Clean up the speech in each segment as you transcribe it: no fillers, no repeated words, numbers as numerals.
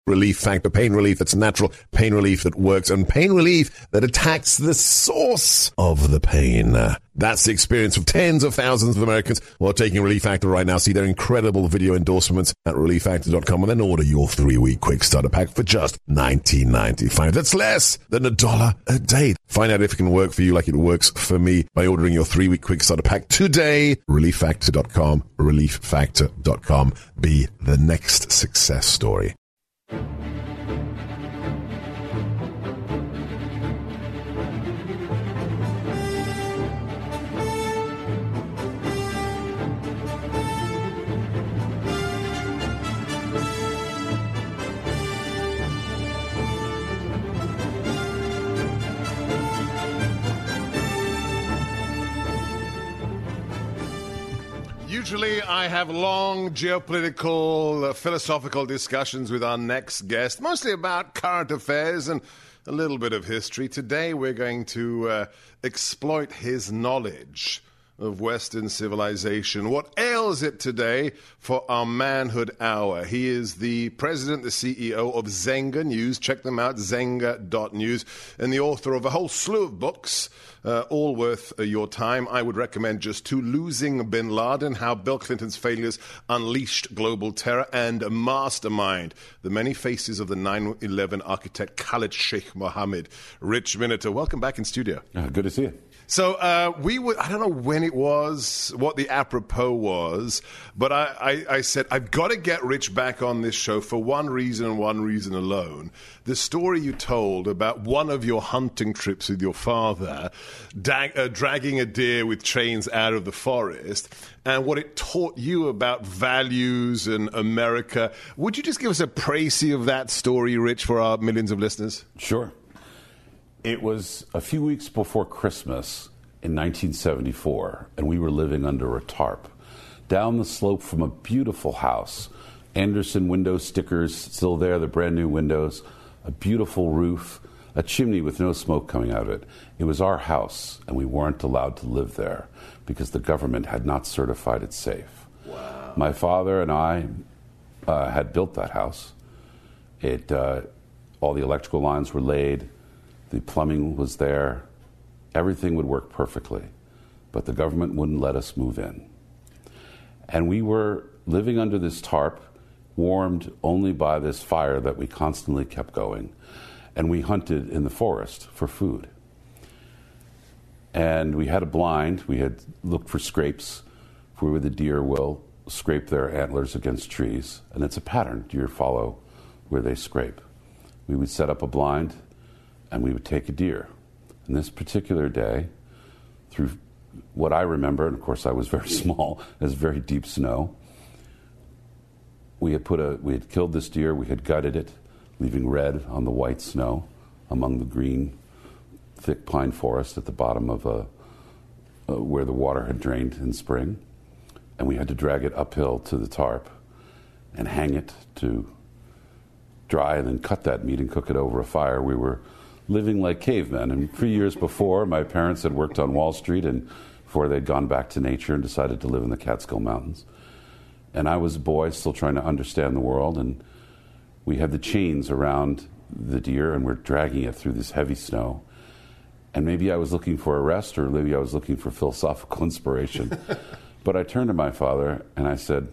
Relief Factor. Pain relief that's natural, pain relief that works, and pain relief that attacks the source of the pain. That's the experience of tens of thousands of Americans who are taking Relief Factor right now. See their incredible video endorsements at relieffactor.com and then order your 3-week quick starter pack for just $19.95. That's less than $1 a day. Find out if it can work for you like it works for me by ordering your 3-week quick starter pack today. relieffactor.com, relieffactor.com. Be the next success story. Usually I have long geopolitical, philosophical discussions with our next guest, mostly about current affairs and a little bit of history. Today we're going to exploit his knowledge of Western civilization. What ails it today for our Manhood Hour? He is the president, the CEO of Zenga News. Check them out, zenga.news, and the author of a whole slew of books, all worth your time. I would recommend just two: Losing Bin Laden, How Bill Clinton's Failures Unleashed Global Terror, and Mastermind, The Many Faces of the 9/11 Architect Khalid Sheikh Mohammed. Rich Miniter, welcome back in studio. Good to see you. So I don't know when it was, what the apropos was, but I said, I've got to get Rich back on this show for one reason and one reason alone. The story you told about one of your hunting trips with your father, dragging a deer with chains out of the forest, and what it taught you about values and America. Would you just give us a précis of that story, Rich, for our millions of listeners? Sure. It was a few weeks before Christmas in 1974, and we were living under a tarp down the slope from a beautiful house. Anderson window stickers still there, the brand new windows, a beautiful roof, a chimney with no smoke coming out of it. It was our house, and we weren't allowed to live there because the government had not certified it safe. Wow. My father and I had built that house. All the electrical lines were laid. The plumbing was there. Everything would work perfectly. But the government wouldn't let us move in. And we were living under this tarp, warmed only by this fire that we constantly kept going. And we hunted in the forest for food. And we had a blind. We had looked for scrapes, for where the deer will scrape their antlers against trees. And it's a pattern. Deer follow where they scrape. We would set up a blind, and we would take a deer. And this particular day, through what I remember, and of course I was very small, it was very deep snow, we had killed this deer, we had gutted it, leaving red on the white snow among the green, thick pine forest at the bottom of where the water had drained in spring. And we had to drag it uphill to the tarp and hang it to dry, and then cut that meat and cook it over a fire. We were living like cavemen. And 3 years before, my parents had worked on Wall Street, and before they'd gone back to nature and decided to live in the Catskill Mountains. And I was a boy still trying to understand the world, and we had the chains around the deer, and we're dragging it through this heavy snow. And maybe I was looking for a rest, or maybe I was looking for philosophical inspiration. But I turned to my father and I said,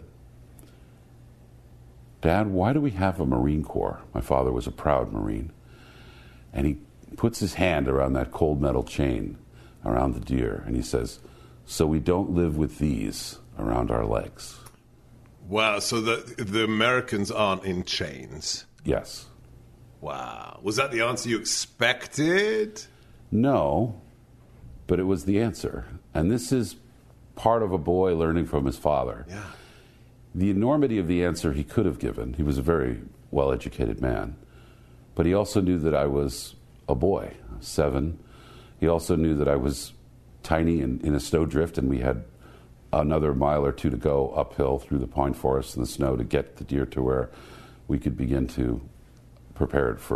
"Dad, why do we have a Marine Corps?" My father was a proud Marine. And he puts his hand around that cold metal chain around the deer, and he says, "So we don't live with these around our legs." Wow, so the Americans aren't in chains? Yes. Wow. Was that the answer you expected? No, but it was the answer. And this is part of a boy learning from his father. Yeah. The enormity of the answer he could have given. He was a very well-educated man. But he also knew that I was a boy, 7. He also knew that I was tiny and in a snowdrift, and we had another mile or two to go uphill through the pine forest and the snow to get the deer to where we could begin to prepare it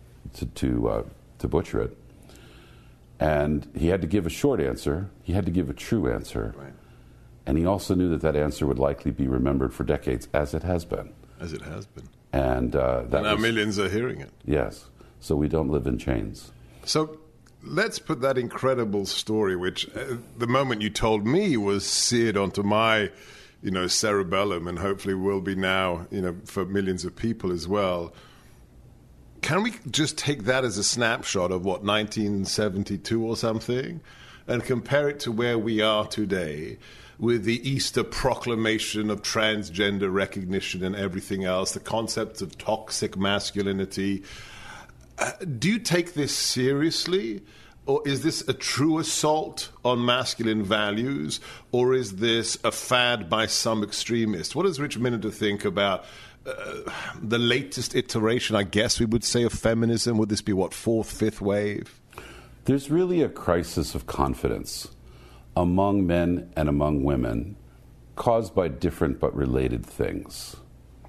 to butcher it. And he had to give a short answer. He had to give a true answer. Right. And he also knew that that answer would likely be remembered for decades, as it has been. As it has been. And now millions are hearing it. Yes. So we don't live in chains. So let's put that incredible story, which the moment you told me was seared onto my, cerebellum, and hopefully will be now, for millions of people as well. Can we just take that as a snapshot of 1972 or something, and compare it to where we are today with the Easter proclamation of transgender recognition and everything else, the concepts of toxic masculinity? Do you take this seriously? Or is this a true assault on masculine values? Or is this a fad by some extremists? What does Rich Miniter think about the latest iteration, I guess we would say, of feminism? Would this be, fourth, fifth wave? There's really a crisis of confidence among men and among women caused by different but related things.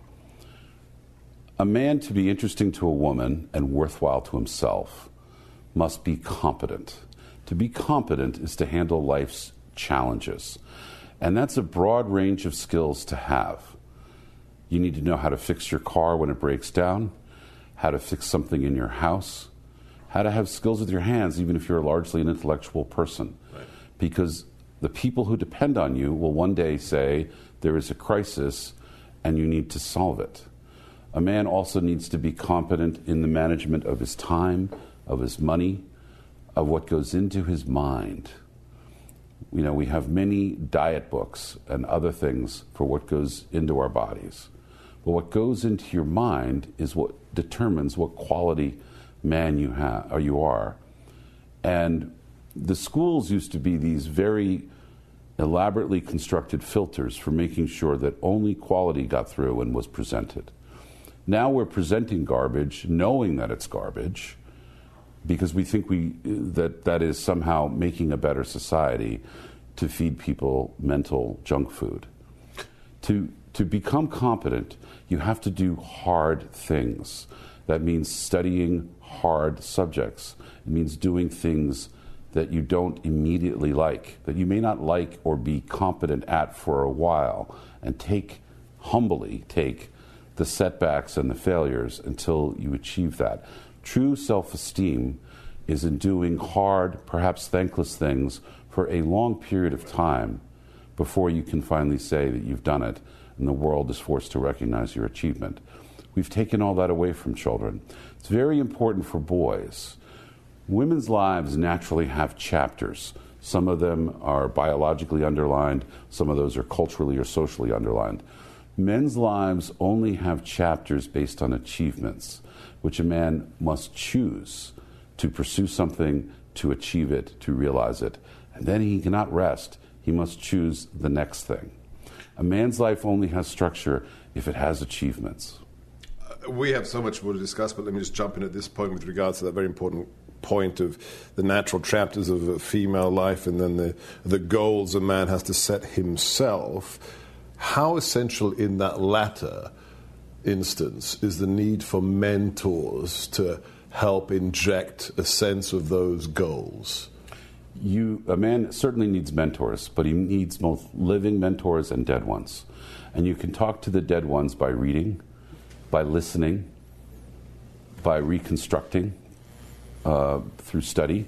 A man, to be interesting to a woman and worthwhile to himself, must be competent. To be competent is to handle life's challenges. And that's a broad range of skills to have. You need to know how to fix your car when it breaks down, how to fix something in your house, how to have skills with your hands, even if you're largely an intellectual person. Right. Because the people who depend on you will one day say, there is a crisis and you need to solve it. A man also needs to be competent in the management of his time, of his money, of what goes into his mind. We have many diet books and other things for what goes into our bodies. But what goes into your mind is what determines what quality man you have or you are. And the schools used to be these very elaborately constructed filters for making sure that only quality got through and was presented. Now we're presenting garbage, knowing that it's garbage, because we think that is somehow making a better society to feed people mental junk food. To become competent, you have to do hard things. That means studying hard subjects. It means doing things that you don't immediately like, that you may not like or be competent at for a while, and humbly take the setbacks and the failures until you achieve that. True self-esteem is in doing hard, perhaps thankless things for a long period of time before you can finally say that you've done it and the world is forced to recognize your achievement. We've taken all that away from children. It's very important for boys. Women's lives naturally have chapters. Some of them are biologically underlined, some of those are culturally or socially underlined. Men's lives only have chapters based on achievements, which a man must choose to pursue something, to achieve it, to realize it. And then he cannot rest. He must choose the next thing. A man's life only has structure if it has achievements. We have so much more to discuss, but let me just jump in at this point with regards to that very important point of the natural chapters of a female life and then the goals a man has to set himself. How essential in that latter instance is the need for mentors to help inject a sense of those goals? A man certainly needs mentors, but he needs both living mentors and dead ones. And you can talk to the dead ones by reading, by listening, by reconstructing through study.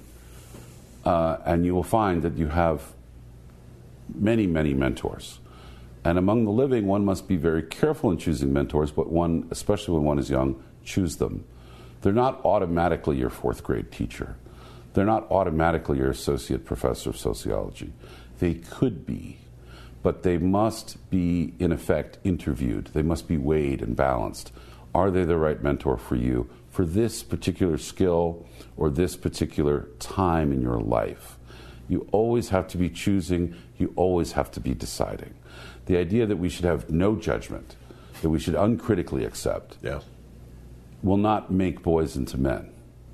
And you will find that you have many, many mentors. And among the living, one must be very careful in choosing mentors, but one, especially when one is young, choose them. They're not automatically your fourth grade teacher. They're not automatically your associate professor of sociology. They could be, but they must be, in effect, interviewed. They must be weighed and balanced. Are they the right mentor for you for this particular skill or this particular time in your life? You always have to be choosing. You always have to be deciding. The idea that we should have no judgment, that we should uncritically accept, will not make boys into men.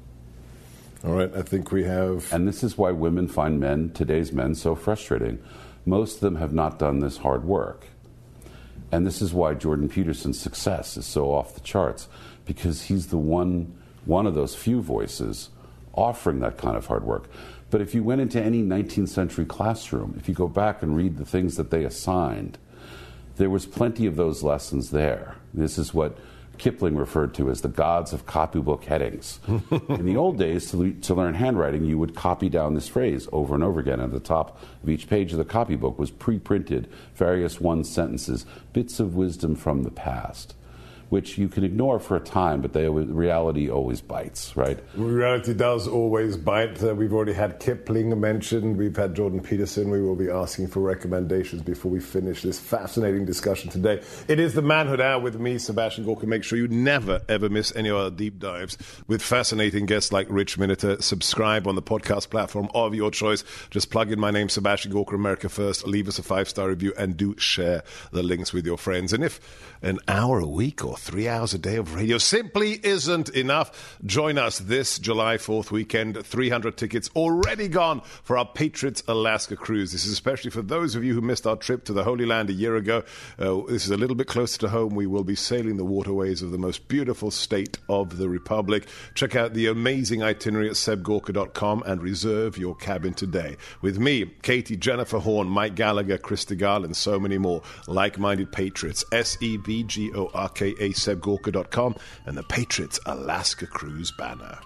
All right, I think we have... And this is why women find today's men, so frustrating. Most of them have not done this hard work. And this is why Jordan Peterson's success is so off the charts, because he's the one of those few voices offering that kind of hard work. But if you went into any 19th century classroom, if you go back and read the things that they assigned, there was plenty of those lessons there. This is what Kipling referred to as the gods of copybook headings. In the old days, to learn handwriting, you would copy down this phrase over and over again. At the top of each page of the copybook was pre-printed various one-sentences, bits of wisdom from the past, which you can ignore for a time, but reality always bites, right? Reality does always bite. We've already had Kipling mentioned. We've had Jordan Peterson. We will be asking for recommendations before we finish this fascinating discussion today. It is the Manhood Hour with me, Sebastian Gorka. Make sure you never, ever miss any of our deep dives with fascinating guests like Rich Miniter. Subscribe on the podcast platform of your choice. Just plug in my name, Sebastian Gorka, America First. Leave us a 5-star review and do share the links with your friends. And if an hour a week or 3 hours a day of radio simply isn't enough, join us this July 4th weekend. 300 tickets already gone for our Patriots Alaska cruise. This is especially for those of you who missed our trip to the Holy Land a year ago. This is a little bit closer to home. We will be sailing the waterways of the most beautiful state of the Republic. Check out the amazing itinerary at sebgorka.com and reserve your cabin today. With me, Katie, Jennifer Horn, Mike Gallagher, Chris DeGarle, and so many more like-minded patriots. SEBGORKA, sebgorka.com, and the Patriots Alaska Cruise banner.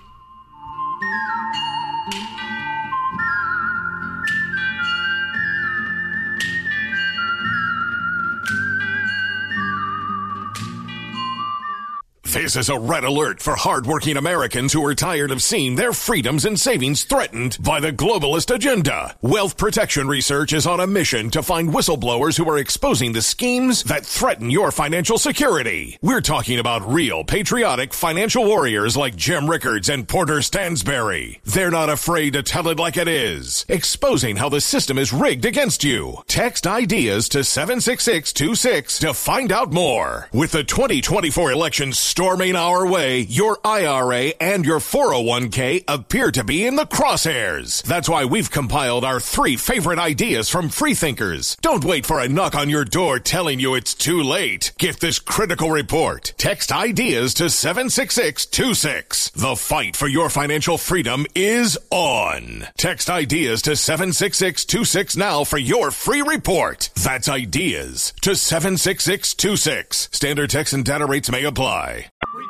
This is a red alert for hardworking Americans who are tired of seeing their freedoms and savings threatened by the globalist agenda. Wealth Protection Research is on a mission to find whistleblowers who are exposing the schemes that threaten your financial security. We're talking about real patriotic financial warriors like Jim Rickards and Porter Stansberry. They're not afraid to tell it like it is, exposing how the system is rigged against you. Text IDEAS to 76626 to find out more. With the 2024 elections storming our way, your IRA and your 401k appear to be in the crosshairs. That's why we've compiled our 3 favorite ideas from freethinkers. Don't wait for a knock on your door telling you it's too late. Get this critical report. Text IDEAS to 76626. The fight for your financial freedom is on. Text IDEAS to 76626 now for your free report. That's IDEAS to 76626. Standard text and data rates may apply.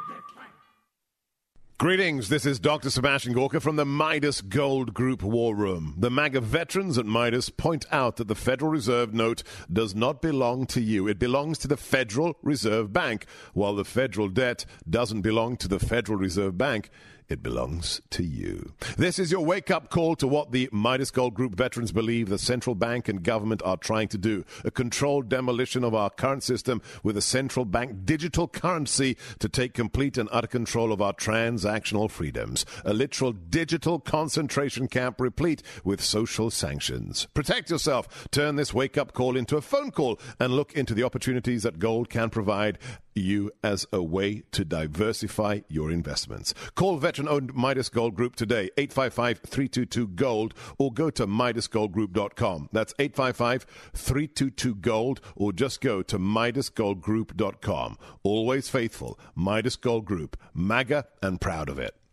Greetings, this is Dr. Sebastian Gorka from the Midas Gold Group War Room. The MAGA veterans at Midas point out that the Federal Reserve note does not belong to you. It belongs to the Federal Reserve Bank, while the federal debt doesn't belong to the Federal Reserve Bank. It belongs to you. This is your wake-up call to what the Midas Gold Group veterans believe the central bank and government are trying to do. A controlled demolition of our current system with a central bank digital currency to take complete and utter control of our transactional freedoms. A literal digital concentration camp replete with social sanctions. Protect yourself. Turn this wake-up call into a phone call and look into the opportunities that gold can provide you as a way to diversify your investments. Call veteran-owned Midas Gold Group today, 855-322-GOLD, or go to MidasGoldGroup.com. That's 855-322-GOLD, or just go to MidasGoldGroup.com. Always faithful, Midas Gold Group, MAGA and proud of it.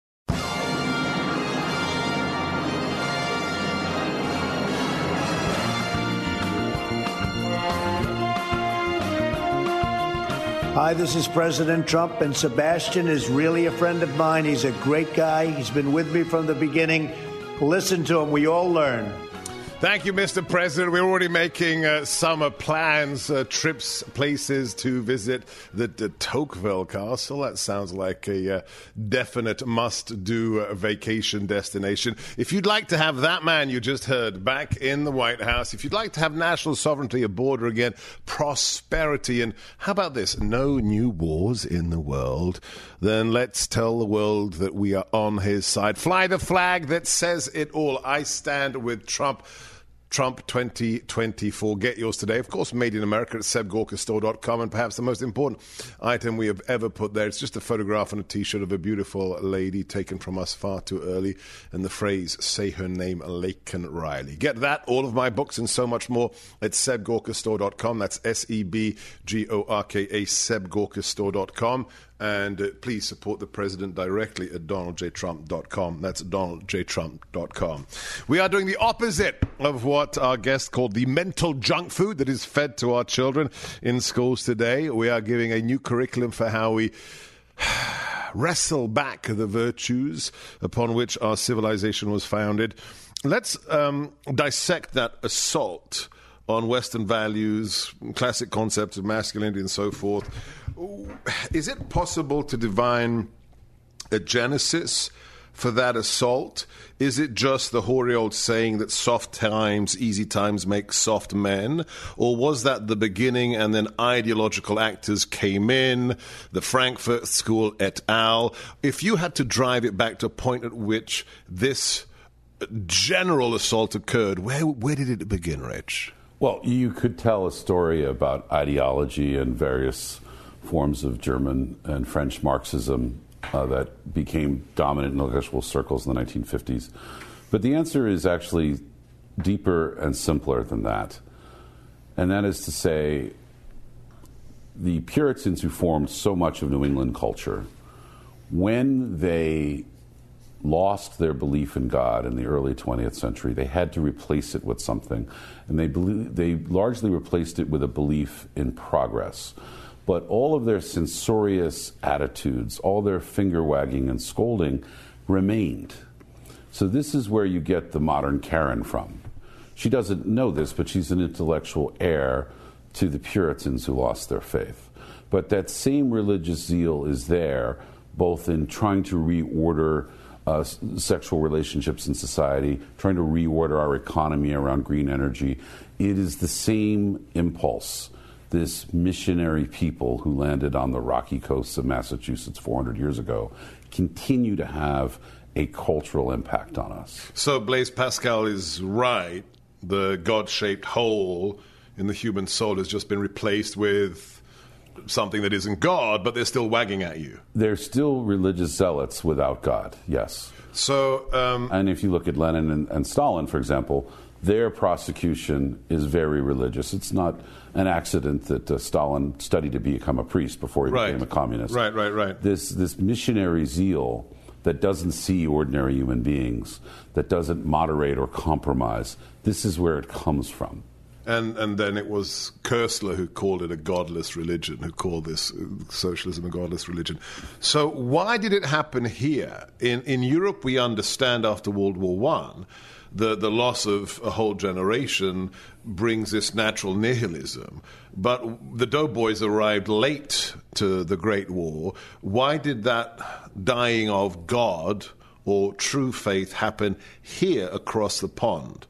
Hi, this is President Trump, and Sebastian is really a friend of mine. He's a great guy. He's been with me from the beginning. Listen to him. We all learn. Thank you, Mr. President. We're already making summer plans, trips, places to visit the Tocqueville Castle. That sounds like a definite must-do vacation destination. If you'd like to have that man you just heard back in the White House, if you'd like to have national sovereignty, a border again, prosperity, and how about this, no new wars in the world, then let's tell the world that we are on his side. Fly the flag that says it all. I stand with Trump. Trump 2024. Get yours today. Of course, made in America at sebgorkastore.com. And perhaps the most important item we have ever put there, it's just a photograph on a T-shirt of a beautiful lady taken from us far too early. And the phrase, say her name, Laken Riley. Get that, all of my books and so much more at sebgorkastore.com. That's SEBGORKA, sebgorkastore.com. And please support the president directly at donaldjtrump.com. That's donaldjtrump.com. We are doing the opposite of what our guest called the mental junk food that is fed to our children in schools today. We are giving a new curriculum for how we wrestle back the virtues upon which our civilization was founded. Let's dissect that assault on Western values, classic concepts of masculinity and so forth. Is it possible to divine a genesis for that assault? Is it just the hoary old saying that soft times, easy times make soft men? Or was that the beginning and then ideological actors came in, the Frankfurt School et al.? If you had to drive it back to a point at which this general assault occurred, where did it begin, Rich? Well, you could tell a story about ideology and various forms of German and French Marxism that became dominant in intellectual circles in the 1950s. But the answer is actually deeper and simpler than that. And that is to say, the Puritans who formed so much of New England culture, when they lost their belief in God in the early 20th century, they had to replace it with something. And they largely replaced it with a belief in progress. But all of their censorious attitudes, all their finger wagging and scolding remained. So this is where you get the modern Karen from. She doesn't know this, but she's an intellectual heir to the Puritans who lost their faith. But that same religious zeal is there, both in trying to reorder sexual relationships in society, trying to reorder our economy around green energy. It is the same impulse. This missionary people who landed on the rocky coasts of Massachusetts 400 years ago continue to have a cultural impact on us. So Blaise Pascal is right. The God-shaped hole in the human soul has just been replaced with something that isn't God, but they're still wagging at you. They're still religious zealots without God, yes. So, and if you look at Lenin and Stalin, for example, their prosecution is very religious. It's not an accident that Stalin studied to become a priest before he became a communist. Right. This missionary zeal that doesn't see ordinary human beings, that doesn't moderate or compromise, this is where it comes from. And then it was Koestler who called it a godless religion, who called this socialism a godless religion. So why did it happen here? In Europe, we understand after World War I, the loss of a whole generation brings this natural nihilism. But the doughboys arrived late to the Great War. Why did that dying of God or true faith happen here across the pond?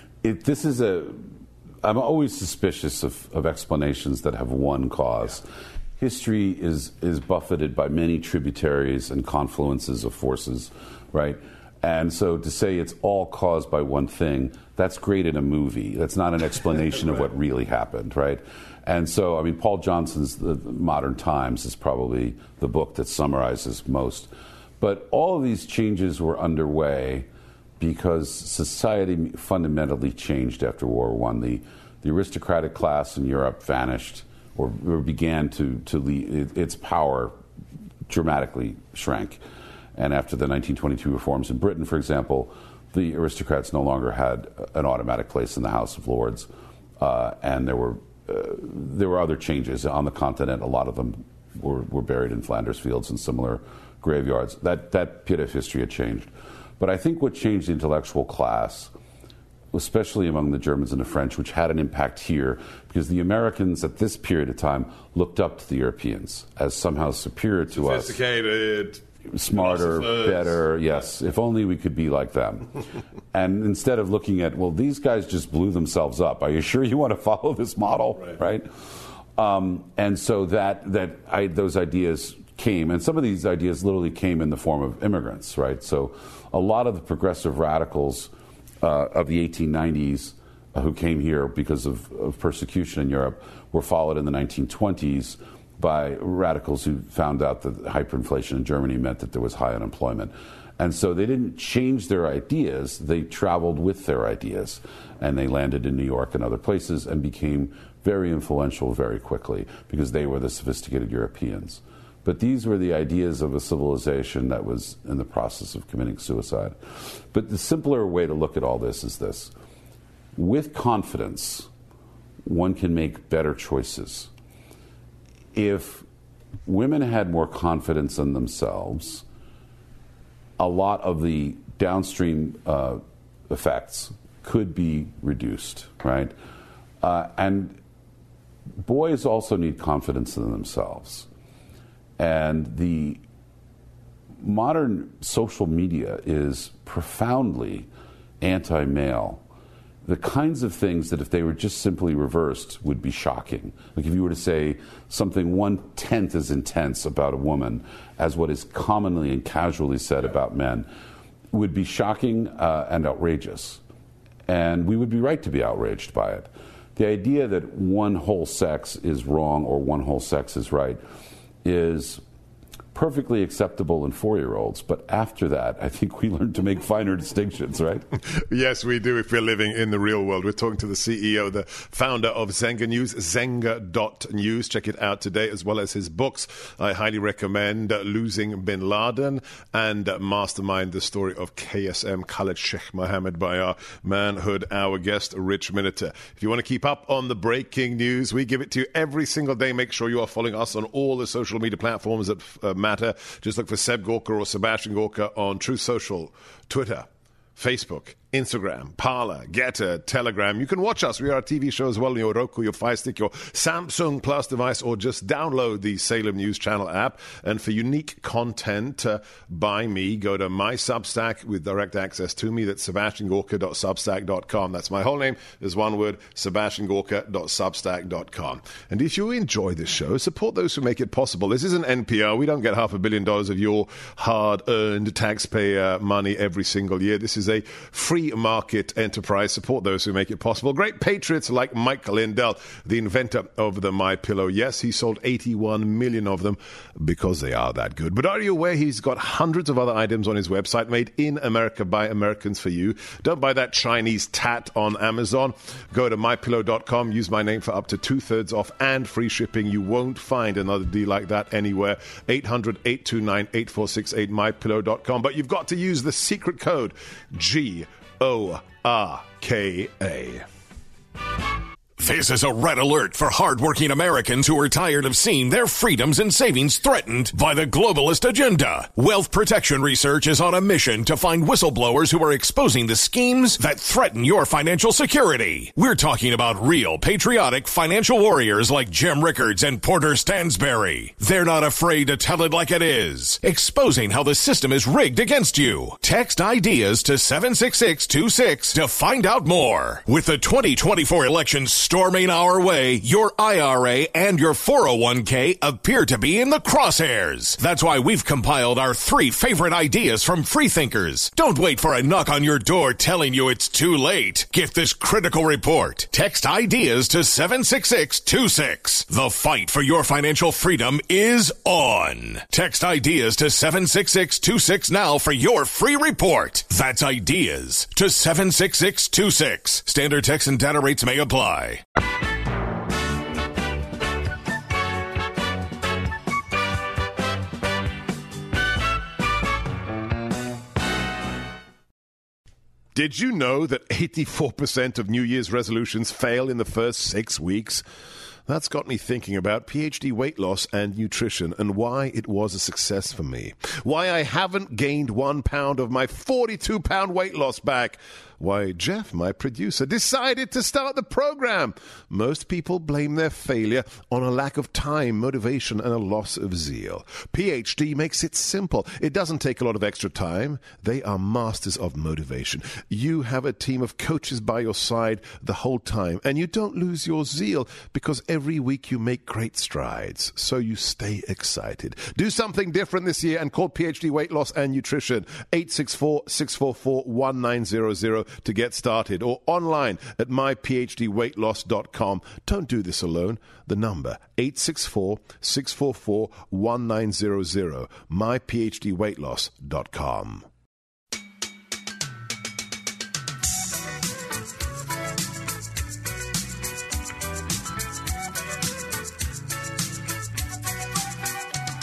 I'm always suspicious of explanations that have one cause. Yeah. History is buffeted by many tributaries and confluences of forces, right? And so to say it's all caused by one thing, that's great in a movie. That's not an explanation of what really happened, right? And so, I mean, Paul Johnson's The Modern Times is probably the book that summarizes most. But all of these changes were underway because society fundamentally changed after World War I. The aristocratic class in Europe vanished or began to leave. Its power dramatically shrank. And after the 1922 reforms in Britain, for example, the aristocrats no longer had an automatic place in the House of Lords. And there were other changes on the continent. A lot of them were buried in Flanders fields and similar graveyards. That bit of history had changed. But I think what changed the intellectual class, especially among the Germans and the French, which had an impact here, because the Americans at this period of time looked up to the Europeans as somehow superior to us. Sophisticated, smarter, better, yes. If only we could be like them. And instead of looking at, well, these guys just blew themselves up. Are you sure you want to follow this model? Right? And so those ideas came, and some of these ideas literally came in the form of immigrants, right? So a lot of the progressive radicals of the 1890s who came here because of persecution in Europe were followed in the 1920s by radicals who found out that hyperinflation in Germany meant that there was high unemployment. And so they didn't change their ideas, they traveled with their ideas. And they landed in New York and other places and became very influential very quickly because they were the sophisticated Europeans. But these were the ideas of a civilization that was in the process of committing suicide. But the simpler way to look at all this is this. With confidence, one can make better choices. If women had more confidence in themselves, a lot of the downstream effects could be reduced, right? And boys also need confidence in themselves. And the modern social media is profoundly anti-male. The kinds of things that if they were just simply reversed would be shocking. Like if you were to say something 1/10 as intense about a woman as what is commonly and casually said about men, would be shocking and outrageous. And we would be right to be outraged by it. The idea that one whole sex is wrong or one whole sex is right is perfectly acceptable in 4-year-olds, but after that, I think we learn to make finer distinctions, right? Yes, we do if we're living in the real world. We're talking to the CEO, the founder of Zenga News, Zenga.news. Check it out today, as well as his books. I highly recommend Losing Bin Laden and Mastermind, the story of KSM, Khaled Sheikh Mohammed, by our manhood, our guest, Rich Miniter. If you want to keep up on the breaking news, we give it to you every single day. Make sure you are following us on all the social media platforms that matter. Just look for Seb Gorka or Sebastian Gorka on Truth Social, Twitter, Facebook, Instagram, Parler, Getter, Telegram. You can watch us. We are a TV show as well on your Roku, your Fire Stick, your Samsung Plus device, or just download the Salem News Channel app. And for unique content by me, go to my Substack with direct access to me. That's sebastiangorka.substack.com. That's my whole name. There's one word, sebastiangorka.substack.com. And if you enjoy this show, support those who make it possible. This isn't NPR. We don't get $500 million of your hard-earned taxpayer money every single year. This is a free market enterprise. Support those who make it possible. Great patriots like Mike Lindell, the inventor of the MyPillow. Yes, he sold 81 million of them because they are that good. But are you aware he's got hundreds of other items on his website made in America by Americans for you? Don't buy that Chinese tat on Amazon. Go to mypillow.com. Use my name for up to 2/3 off and free shipping. You won't find another deal like that anywhere. 800-829-8468, mypillow.com. But you've got to use the secret code GORKA. This is a red alert for hardworking Americans who are tired of seeing their freedoms and savings threatened by the globalist agenda. Wealth Protection Research is on a mission to find whistleblowers who are exposing the schemes that threaten your financial security. We're talking about real patriotic financial warriors like Jim Rickards and Porter Stansberry. They're not afraid to tell it like it is, exposing how the system is rigged against you. Text IDEAS to 76626 to find out more. With the 2024 elections storming our way, your IRA and your 401k appear to be in the crosshairs. That's why we've compiled our 3 favorite ideas from freethinkers. Don't wait for a knock on your door telling you it's too late. Get this critical report. Text IDEAS to 76626. The fight for your financial freedom is on. Text IDEAS to 76626 now for your free report. That's IDEAS to 76626. Standard text and data rates may apply. Did you know that 84% of New Year's resolutions fail in the first 6 weeks? That's got me thinking about PhD weight loss and nutrition and why it was a success for me. Why I haven't gained 1 pound of my 42-pound weight loss back. Why Jeff, my producer, decided to start the program. Most people blame their failure on a lack of time, motivation, and a loss of zeal. PhD makes it simple. It doesn't take a lot of extra time. They are masters of motivation. You have a team of coaches by your side the whole time, and you don't lose your zeal because every week you make great strides, so you stay excited. Do something different this year and call PhD Weight Loss and Nutrition 864-644-1900 to get started, or online at myphdweightloss.com. Don't do this alone. The number 864-644-1900, myphdweightloss.com.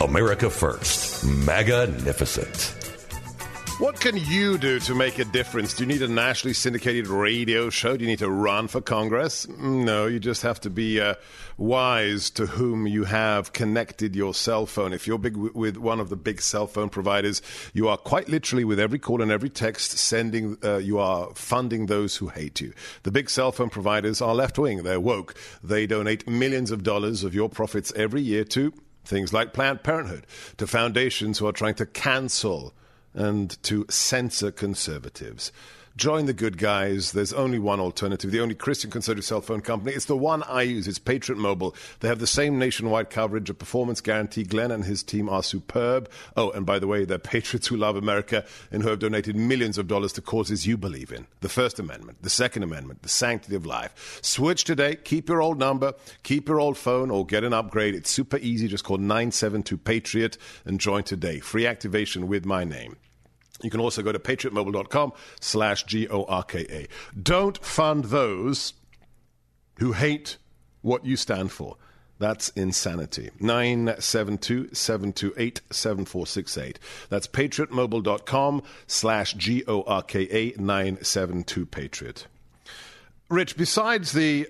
America First. Magnificent. What can you do to make a difference? Do you need a nationally syndicated radio show? Do you need to run for Congress? No, you just have to be wise to whom you have connected your cell phone. If you're big with one of the big cell phone providers, you are quite literally, with every call and every text, you are funding those who hate you. The big cell phone providers are left-wing. They're woke. They donate millions of dollars of your profits every year to things like Planned Parenthood, to foundations who are trying to cancel and to censor conservatives. Join the good guys. There's only one alternative, the only Christian conservative cell phone company. It's the one I use. It's Patriot Mobile. They have the same nationwide coverage, a performance guarantee. Glenn and his team are superb. Oh, and by the way, they're patriots who love America and who have donated millions of dollars to causes you believe in. The First Amendment, the Second Amendment, the sanctity of life. Switch today. Keep your old number, keep your old phone, or get an upgrade. It's super easy. Just call 972-PATRIOT and join today. Free activation with my name. You can also go to patriotmobile.com/GORKA. Don't fund those who hate what you stand for. That's insanity. 972-728-7468. That's patriotmobile.com/GORKA 972-PATRIOT. Rich, besides the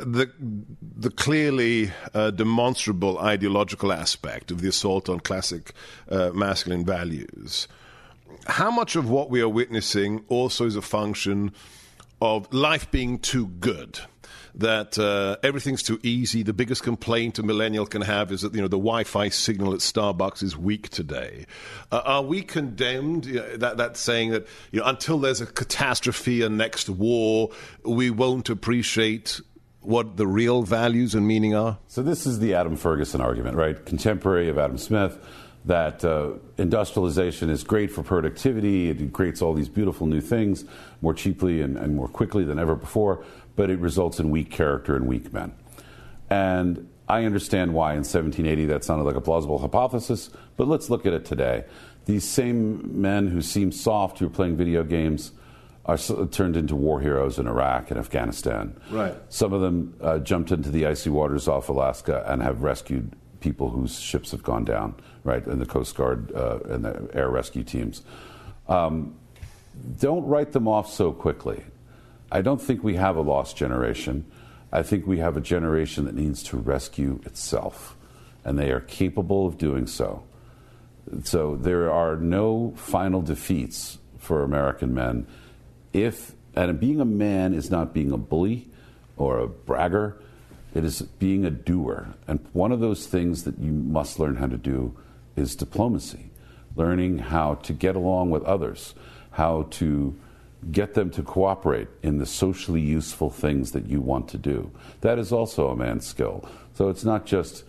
clearly demonstrable ideological aspect of the assault on classic masculine values, how much of what we are witnessing also is a function of life being too good? That everything's too easy. The biggest complaint a millennial can have is that the Wi-Fi signal at Starbucks is weak today. Are we condemned? That saying that until there's a catastrophe, a next war, we won't appreciate what the real values and meaning are? So this is the Adam Ferguson argument, right? Contemporary of Adam Smith. That industrialization is great for productivity. It creates all these beautiful new things more cheaply and more quickly than ever before, but it results in weak character and weak men. And I understand why in 1780 that sounded like a plausible hypothesis, but let's look at it today. These same men who seem soft, who are playing video games, are turned into war heroes in Iraq and Afghanistan. Right. Some of them jumped into the icy waters off Alaska and have rescued people whose ships have gone down, right, and the Coast Guard and the air rescue teams. Don't write them off so quickly. I don't think we have a lost generation. I think we have a generation that needs to rescue itself, and they are capable of doing so. So there are no final defeats for American men. And being a man is not being a bully or a bragger. It is being a doer. And one of those things that you must learn how to do is diplomacy, learning how to get along with others, how to get them to cooperate in the socially useful things that you want to do. That is also a man's skill. So it's not just,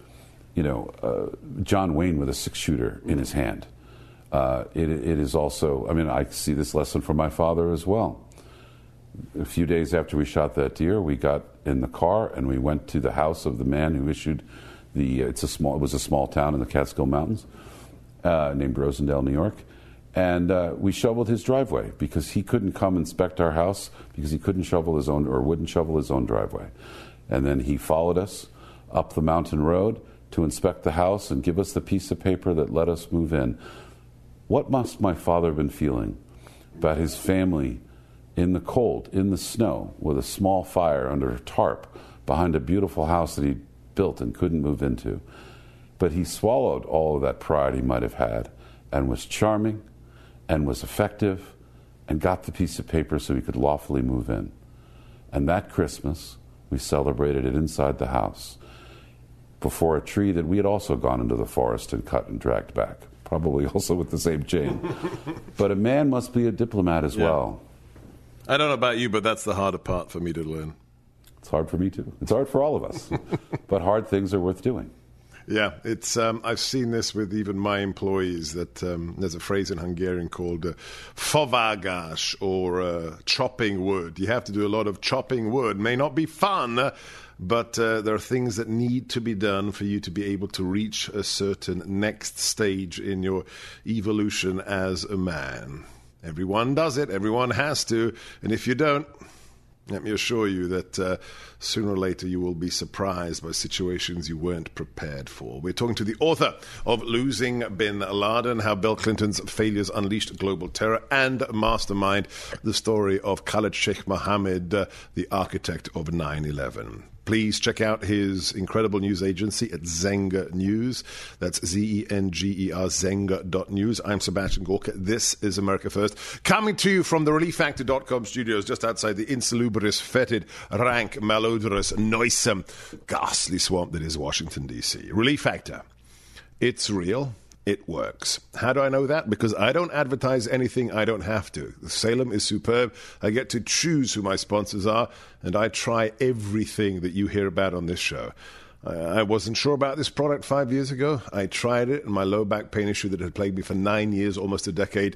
John Wayne with a 6-shooter in his hand. It is also, I see this lesson from my father as well. A few days after we shot that deer, we got in the car and we went to the house of the man who issued it was a small town in the Catskill Mountains named Rosendale, New York, and we shoveled his driveway because he couldn't come inspect our house because he couldn't shovel his own or wouldn't shovel his own driveway. And then he followed us up the mountain road to inspect the house and give us the piece of paper that let us move in. What must my father have been feeling about his family in the cold, in the snow, with a small fire under a tarp behind a beautiful house that he built and couldn't move into? But he swallowed all of that pride he might have had and was charming and was effective and got the piece of paper so he could lawfully move in. And that Christmas, we celebrated it inside the house before a tree that we had also gone into the forest and cut and dragged back, probably also with the same chain. But a man must be a diplomat as well. I don't know about you, but that's the harder part for me to learn. It's hard for me too. It's hard for all of us. But hard things are worth doing. Yeah, it's. I've seen this with even my employees, that there's a phrase in Hungarian called fovágás, or chopping wood. You have to do a lot of chopping wood. May not be fun, but there are things that need to be done for you to be able to reach a certain next stage in your evolution as a man. Everyone does it. Everyone has to. And if you don't, Let me assure you that sooner or later you will be surprised by situations you weren't prepared for. We're talking to the author of Losing Bin Laden, How Bill Clinton's Failures Unleashed Global Terror, and Mastermind, the story of Khalid Sheikh Mohammed, the architect of 9/11. Please check out his incredible news agency at Zenger News. That's Zenger, Zenger.news. I'm Sebastian Gorka. This is America First. Coming to you from the ReliefFactor.com studios just outside the insalubrious, fetid, rank, malodorous, noisome, ghastly swamp that is Washington, D.C. Relief Factor. It's real. It works. How do I know that? Because I don't advertise anything I don't have to. Salem is superb. I get to choose who my sponsors are, and I try everything that you hear about on this show. I wasn't sure about this product 5 years ago. I tried it, and my low back pain issue that had plagued me for 9 years, almost a decade,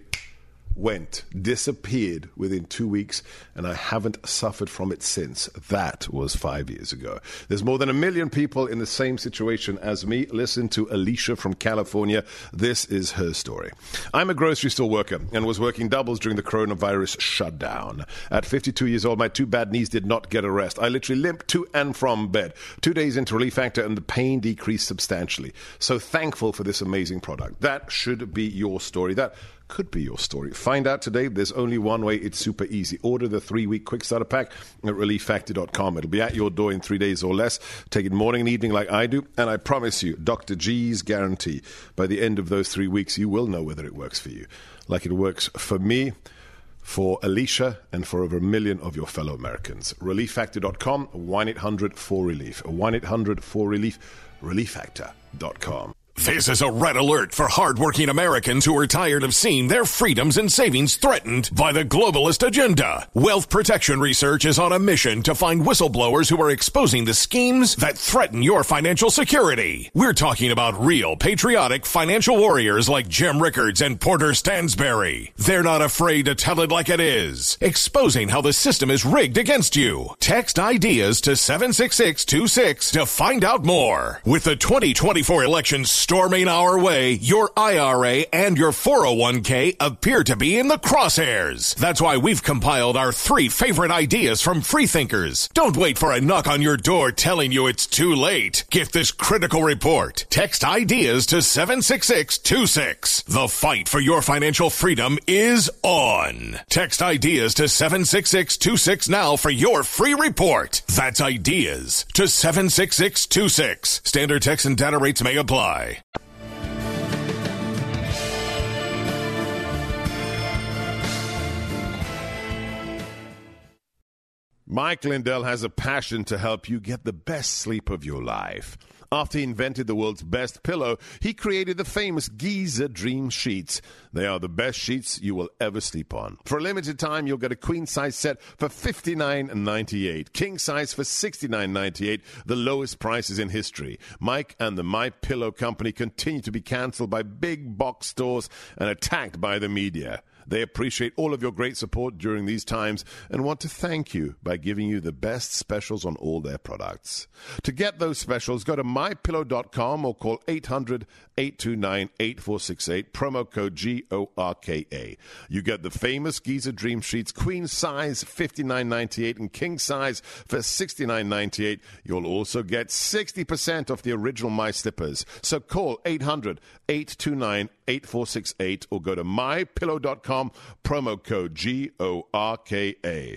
disappeared within 2 weeks, and I haven't suffered from it since. That was 5 years ago. There's more than 1 million people in the same situation as me. Listen to Alicia from California. This is her story. I'm a grocery store worker and was working doubles during the coronavirus shutdown. At 52 years old, my two bad knees did not get a rest. I literally limped to and from bed. 2 days into Relief Factor, and the pain decreased substantially. So thankful for this amazing product. That should be your story. That could be your story. Find out today. There's only one way. It's super easy. Order the 3-week quick starter pack at ReliefFactor.com. It'll be at your door in 3 days or less. Take it morning and evening like I do. And I promise you, Dr. G's guarantee, by the end of those 3 weeks, you will know whether it works for you. Like it works for me, for Alicia, and for over 1 million of your fellow Americans. ReliefFactor.com, 1-800-4RELIEF. 1-800-4RELIEF, ReliefFactor.com. This is a red alert for hardworking Americans who are tired of seeing their freedoms and savings threatened by the globalist agenda. Wealth Protection Research is on a mission to find whistleblowers who are exposing the schemes that threaten your financial security. We're talking about real, patriotic financial warriors like Jim Rickards and Porter Stansberry. They're not afraid to tell it like it is, exposing how the system is rigged against you. Text IDEAS to 76626 to find out more. With the 2024 elections storming our way, your IRA and your 401k appear to be in the crosshairs. That's why we've compiled our 3 favorite ideas from freethinkers. Don't wait for a knock on your door telling you it's too late. Get this critical report. Text IDEAS to 76626. The fight for your financial freedom is on. Text IDEAS to 76626 now for your free report. That's IDEAS to 76626. Standard text and data rates may apply. Mike Lindell has a passion to help you get the best sleep of your life. After he invented the world's best pillow, he created the famous Giza Dream Sheets. They are the best sheets you will ever sleep on. For a limited time, you'll get a queen-size set for $59.98, king-size for $69.98, the lowest prices in history. Mike and the My Pillow Company continue to be canceled by big box stores and attacked by the media. They appreciate all of your great support during these times and want to thank you by giving you the best specials on all their products. To get those specials, go to mypillow.com or call 800-829-8468, promo code GORKA. You get the famous Giza Dream Sheets, queen size $59.98 and king size for $69.98. You'll also get 60% off the original My Slippers. So call 800-829-8468 or go to mypillow.com, promo code GORKA.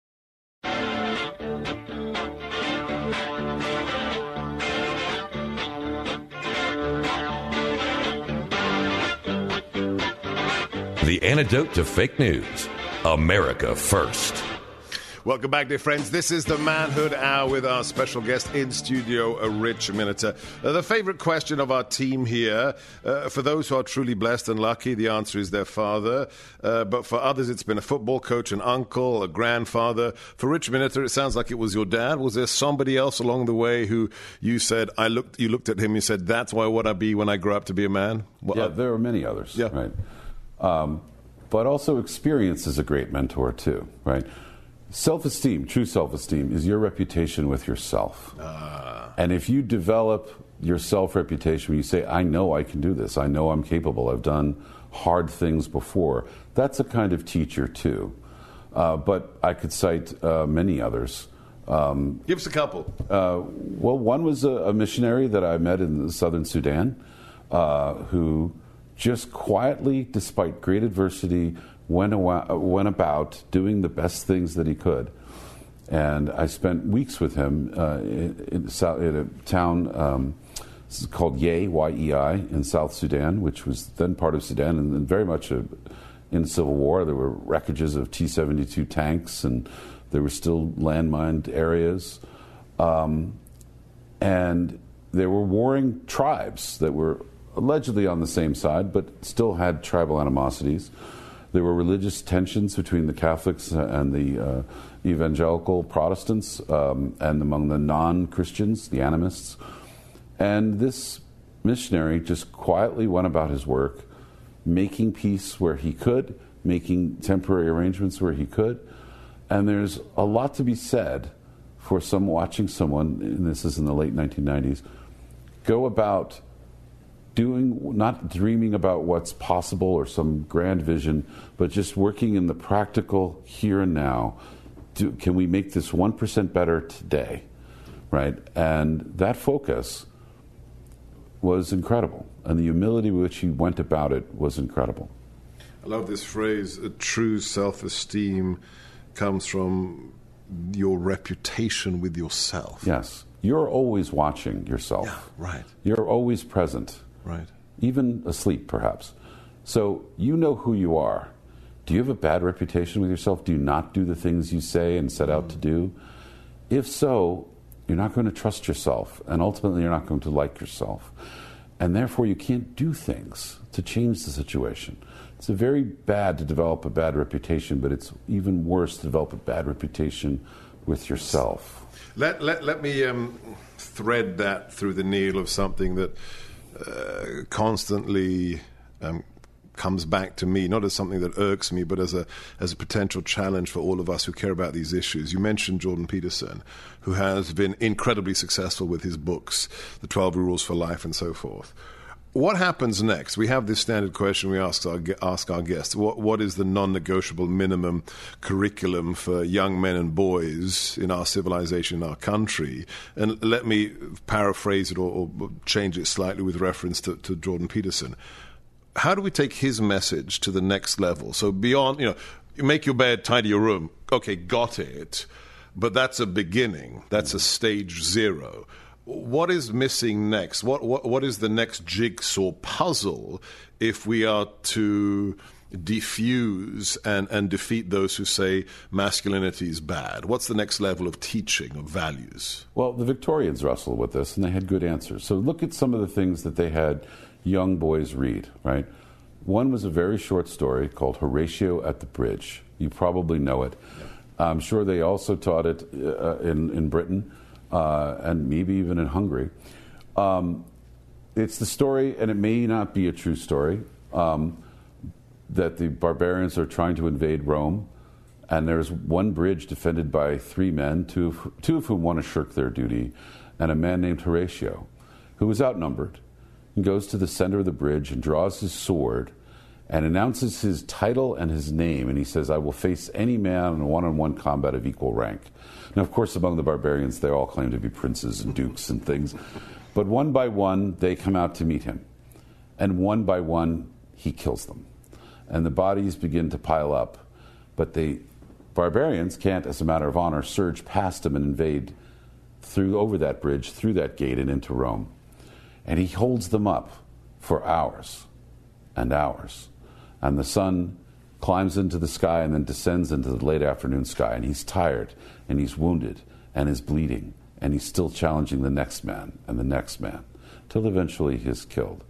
The antidote to fake news. America First. Welcome back, dear friends. This is the Manhood Hour with our special guest in studio, Rich Miniter. The favorite question of our team here, for those who are truly blessed and lucky, the answer is their father. But for others, it's been a football coach, an uncle, a grandfather. For Rich Miniter, it sounds like it was your dad. Was there somebody else along the way who you said, you looked at him and you said, that's why I want to be when I grow up to be a man? Well, there are many others, yeah. Right? But also experience is a great mentor too, right? Self-esteem, true self-esteem, is your reputation with yourself. And if you develop your self-reputation, when you say, I know I can do this, I know I'm capable, I've done hard things before, that's a kind of teacher too. But I could cite many others. Give us a couple. Well, one was a missionary that I met in southern Sudan who just quietly, despite great adversity, went about doing the best things that he could. And I spent weeks with him in a town called Yei, Y-E-I, in South Sudan, which was then part of Sudan and very much in Civil War. There were wreckages of T-72 tanks, and there were still landmined areas. And there were warring tribes that were allegedly on the same side, but still had tribal animosities. There were religious tensions between the Catholics and the evangelical Protestants, and among the non-Christians, the animists. And this missionary just quietly went about his work, making peace where he could, making temporary arrangements where he could. And there's a lot to be said for watching someone, and this is in the late 1990s, go about not dreaming about what's possible or some grand vision, but just working in the practical here and now. Can we make this 1% better today, right? And that focus was incredible, and the humility with which he went about it was incredible. I love this phrase, true self-esteem comes from your reputation with yourself. Yes. You're always watching yourself. Yeah, right. You're always present. Right. Even asleep, perhaps. So you know who you are. Do you have a bad reputation with yourself? Do you not do the things you say and set out to do? If so, you're not going to trust yourself, and ultimately you're not going to like yourself. And therefore you can't do things to change the situation. It's very bad to develop a bad reputation, but it's even worse to develop a bad reputation with yourself. Let me thread that through the needle of something that constantly comes back to me, not as something that irks me, but as a potential challenge for all of us who care about these issues. You mentioned Jordan Peterson, who has been incredibly successful with his books, The 12 Rules for Life and so forth. What happens next? We have this standard question we ask our guests. What is the non-negotiable minimum curriculum for young men and boys in our civilization, in our country? And let me paraphrase it or change it slightly with reference to Jordan Peterson. How do we take his message to the next level? So beyond, you make your bed, tidy your room. Okay, got it. But that's a beginning. That's a stage zero. What is missing next? What is the next jigsaw puzzle if we are to defuse and defeat those who say masculinity is bad? What's the next level of teaching, of values? Well, the Victorians wrestled with this, and they had good answers. So look at some of the things that they had young boys read, right? One was a very short story called Horatio at the Bridge. You probably know it. Yeah. I'm sure they also taught it in Britain. And maybe even in Hungary. It's the story, and it may not be a true story, that the barbarians are trying to invade Rome, and there's one bridge defended by three men, two of whom want to shirk their duty, and a man named Horatio, who is outnumbered, and goes to the center of the bridge and draws his sword and announces his title and his name, and he says, "I will face any man in a one-on-one combat of equal rank." Now, of course, among the barbarians, they all claim to be princes and dukes and things. But one by one, they come out to meet him. And one by one, he kills them. And the bodies begin to pile up. But the barbarians can't, as a matter of honor, surge past him and invade over that bridge, through that gate, and into Rome. And he holds them up for hours and hours. And the sun climbs into the sky and then descends into the late afternoon sky. And he's tired, and he's wounded, and is bleeding, and he's still challenging the next man and the next man, till eventually he is killed.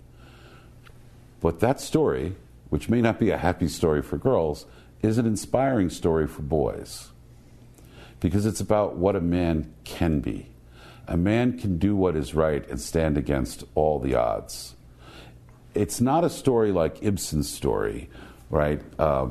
But that story, which may not be a happy story for girls, is an inspiring story for boys. Because it's about what a man can be. A man can do what is right and stand against all the odds. It's not a story like Ibsen's story, right,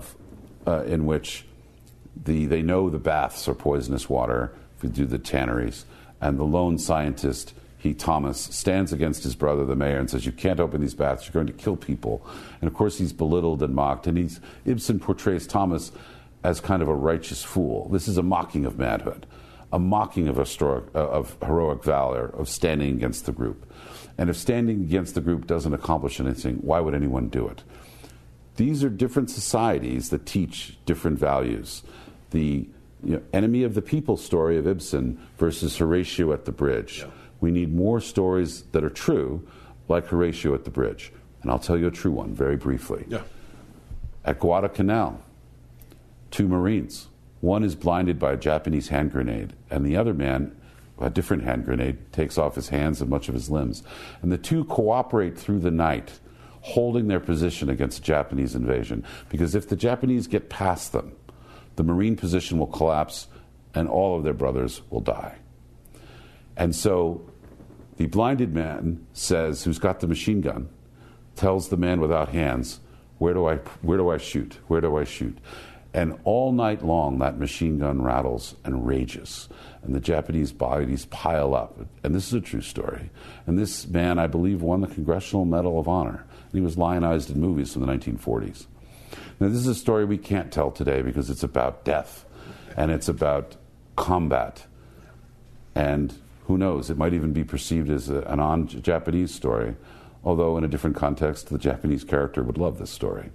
in which they know the baths are poisonous water, if you do the tanneries, and the lone scientist, Thomas, stands against his brother, the mayor, and says, "You can't open these baths, you're going to kill people." And of course he's belittled and mocked, and Ibsen portrays Thomas as kind of a righteous fool. This is a mocking of manhood, a mocking of heroic valor, of standing against the group. And if standing against the group doesn't accomplish anything, why would anyone do it? These are different societies that teach different values. The enemy of the people story of Ibsen versus Horatio at the Bridge. Yeah. We need more stories that are true, like Horatio at the Bridge. And I'll tell you a true one very briefly. Yeah. At Guadalcanal, 2 Marines. One is blinded by a Japanese hand grenade, and the other man, a different hand grenade, takes off his hands and much of his limbs. And the two cooperate through the night, holding their position against Japanese invasion. Because if the Japanese get past them, the Marine position will collapse and all of their brothers will die. And so the blinded man says, who's got the machine gun, tells the man without hands, where do I shoot? Where do I shoot? And all night long, that machine gun rattles and rages. And the Japanese bodies pile up. And this is a true story. And this man, I believe, won the Congressional Medal of Honor. And he was lionized in movies from the 1940s. Now, this is a story we can't tell today because it's about death. And it's about combat. And who knows, it might even be perceived as a non-Japanese story. Although in a different context, the Japanese character would love this story.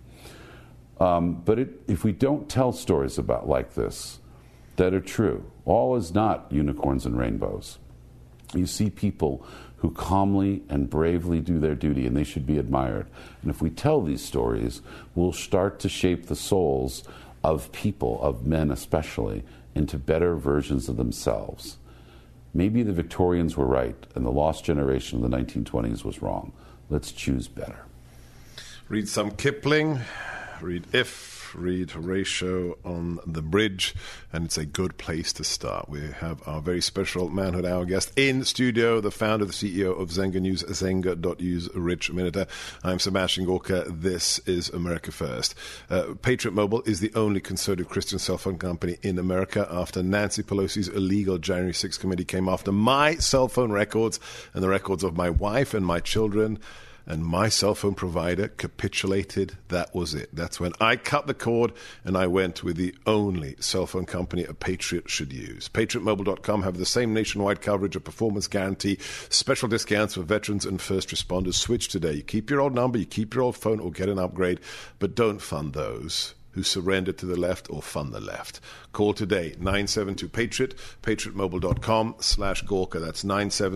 But if we don't tell stories like this that are true, all is not unicorns and rainbows. You see people who calmly and bravely do their duty, and they should be admired. And if we tell these stories, we'll start to shape the souls of people, of men especially, into better versions of themselves. Maybe the Victorians were right, and the lost generation of the 1920s was wrong. Let's choose better. Read some Kipling, read If, read Horatio on the Bridge, and it's a good place to start. We have our very special Manhood Hour guest in studio, the founder, the CEO of Zenga News, Zenga.news, Rich Miniter. I'm Sebastian Gorka. This is America First. Patriot Mobile is the only conservative Christian cell phone company in America. After Nancy Pelosi's illegal January 6th committee came after my cell phone records and the records of my wife and my children, and my cell phone provider capitulated, that was it. That's when I cut the cord and I went with the only cell phone company a patriot should use. PatriotMobile.com have the same nationwide coverage, a performance guarantee, special discounts for veterans and first responders. Switch today. You keep your old number, you keep your old phone, or get an upgrade, but don't fund those who surrender to the left or fund the left. Call today, 972-PATRIOT, patriotmobile.com/Gorka. That's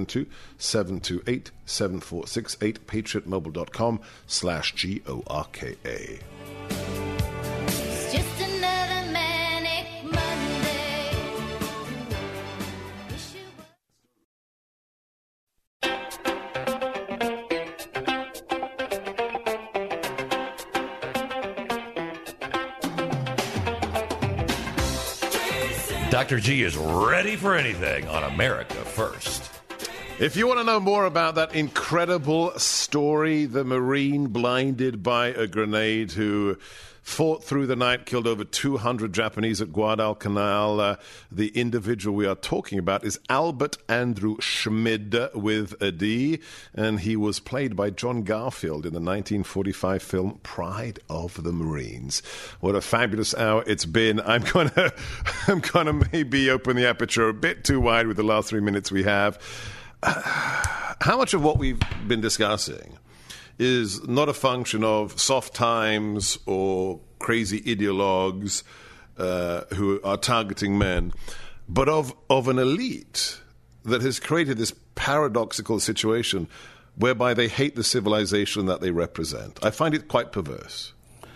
972-728-7468, patriotmobile.com/GORKA. Dr. G is ready for anything on America First. If you want to know more about that incredible story, the Marine blinded by a grenade who fought through the night, killed over 200 Japanese at Guadalcanal. The individual we are talking about is Albert Andrew Schmid with a D, and he was played by John Garfield in the 1945 film Pride of the Marines. What a fabulous hour it's been. I'm gonna maybe open the aperture a bit too wide with the last 3 minutes we have. How much of what we've been discussing is not a function of soft times or crazy ideologues who are targeting men, but of an elite that has created this paradoxical situation whereby they hate the civilization that they represent? I find it quite perverse.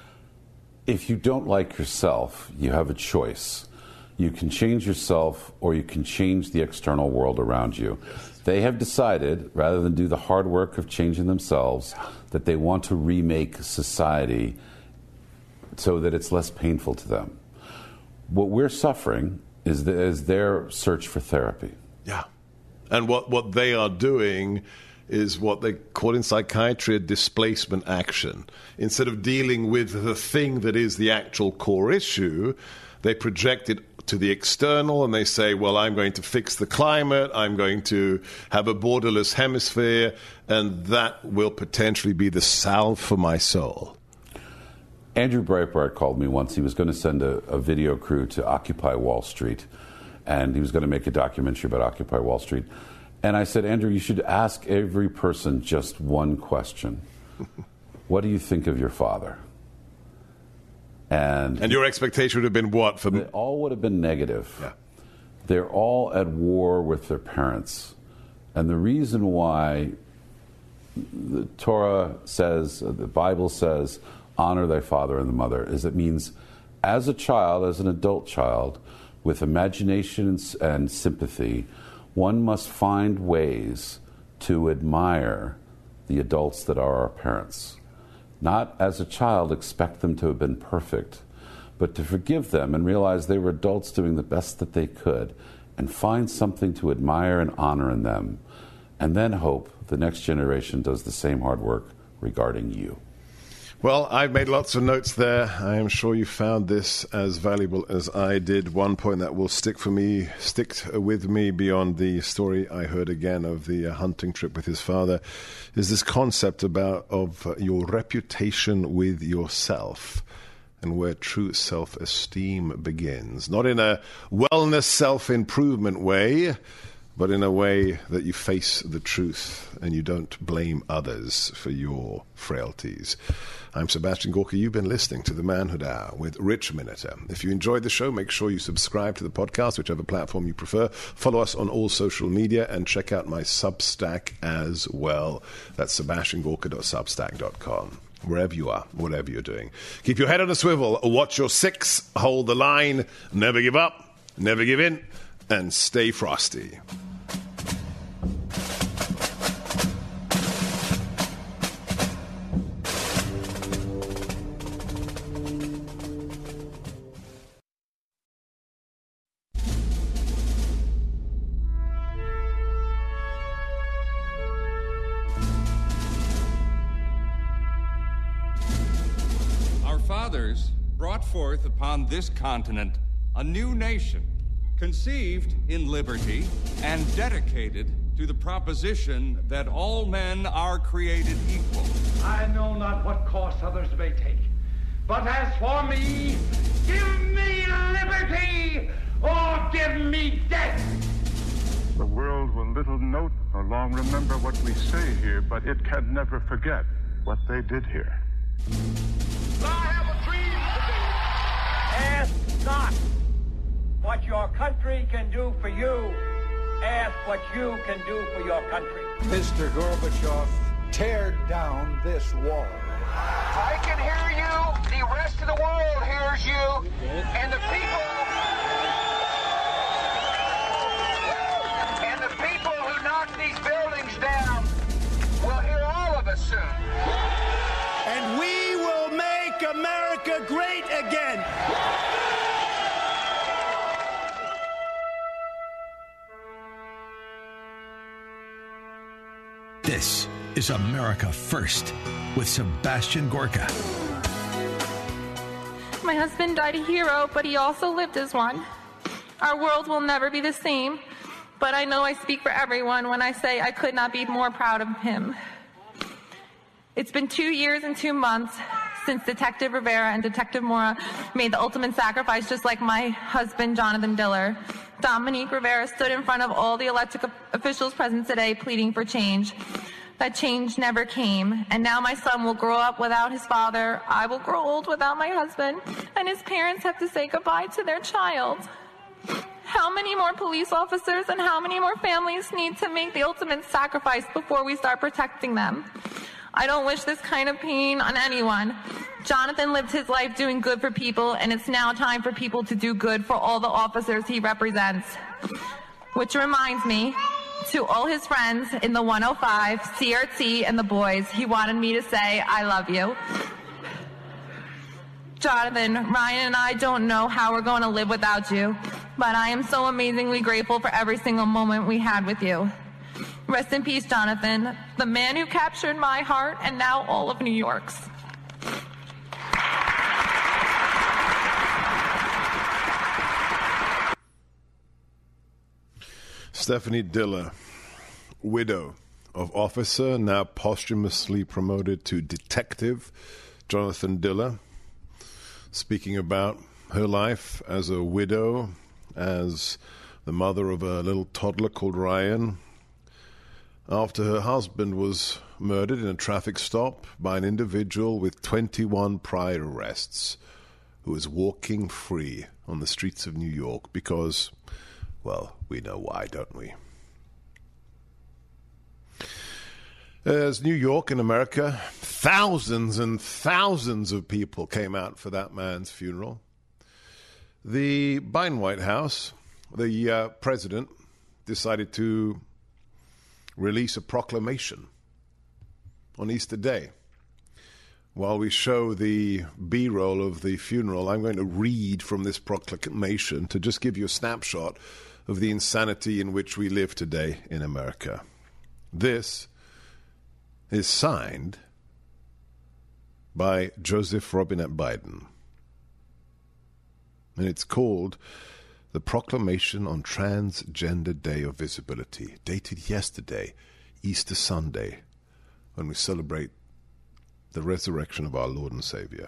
If you don't like yourself, you have a choice. You can change yourself or you can change the external world around you. They have decided, rather than do the hard work of changing themselves, that they want to remake society so that it's less painful to them. What we're suffering is their search for therapy. Yeah. And what they are doing is what they call in psychiatry a displacement action. Instead of dealing with the thing that is the actual core issue, they project it to the external and they say, well, I'm going to fix the climate, I'm going to have a borderless hemisphere, and that will potentially be the salve for my soul. Andrew Breitbart called me once. He was going to send a video crew to Occupy Wall Street, and he was going to make a documentary about Occupy Wall Street. And I said, Andrew, you should ask every person just one question. What do you think of your father? And your expectation would have been what? They all would have been negative. Yeah. They're all at war with their parents. And the reason why the Torah says, the Bible says, honor thy father and the mother, is it means as a child, as an adult child, with imagination and sympathy, one must find ways to admire the adults that are our parents. Not as a child expect them to have been perfect, but to forgive them and realize they were adults doing the best that they could, and find something to admire and honor in them, and then hope the next generation does the same hard work regarding you. Well, I've made lots of notes there. I am sure you found this as valuable as I did. One point that will stick with me beyond the story I heard again of the hunting trip with his father is this concept of your reputation with yourself and where true self-esteem begins. Not in a wellness, self-improvement way, but in a way that you face the truth and you don't blame others for your frailties. I'm Sebastian Gorka. You've been listening to The Manhood Hour with Rich Miniter. If you enjoyed the show, make sure you subscribe to the podcast, whichever platform you prefer. Follow us on all social media and check out my Substack as well. That's sebastiangorka.substack.com. Wherever you are, whatever you're doing. Keep your head on a swivel, watch your six, hold the line, never give up, never give in, and stay frosty. Fathers brought forth upon this continent a new nation, conceived in liberty and dedicated to the proposition that all men are created equal. I know not what course others may take, but as for me, give me liberty or give me death. The world will little note nor long remember what we say here, but it can never forget what they did here. I have a dream today. Ask not what your country can do for you. Ask what you can do for your country. Mr. Gorbachev, tear down this wall. I can hear you. The rest of the world hears you. And the people who knock these buildings down will hear all of us soon. And we will make America great again. This is America First with Sebastian Gorka. My husband died a hero, but he also lived as one. Our world will never be the same, but I know I speak for everyone when I say I could not be more proud of him. It's been 2 years and 2 months since Detective Rivera and Detective Mora made the ultimate sacrifice, just like my husband, Jonathan Diller. Dominique Rivera stood in front of all the elected officials present today pleading for change. That change never came, and now my son will grow up without his father, I will grow old without my husband, and his parents have to say goodbye to their child. How many more police officers and how many more families need to make the ultimate sacrifice before we start protecting them? I don't wish this kind of pain on anyone. Jonathan lived his life doing good for people, and it's now time for people to do good for all the officers he represents. Which reminds me, to all his friends in the 105, CRT, and the boys, he wanted me to say, I love you. Jonathan, Ryan, and I don't know how we're going to live without you, but I am so amazingly grateful for every single moment we had with you. Rest in peace, Jonathan, the man who captured my heart and now all of New York's. Stephanie Diller, widow of officer, now posthumously promoted to detective, Jonathan Diller. speaking about her life as a widow, as the mother of a little toddler called Ryan, after her husband was murdered in a traffic stop by an individual with 21 prior arrests, who is walking free on the streets of New York because, well, we know why, don't we? As New York in America, thousands and thousands of people came out for that man's funeral. The Biden White House, the president, decided to release a proclamation on Easter Day. While we show the B-roll of the funeral, I'm going to read from this proclamation to just give you a snapshot of the insanity in which we live today in America. This is signed by Joseph Robinette Biden. And it's called the Proclamation on Transgender Day of Visibility, dated yesterday, Easter Sunday, when we celebrate the resurrection of our Lord and Savior.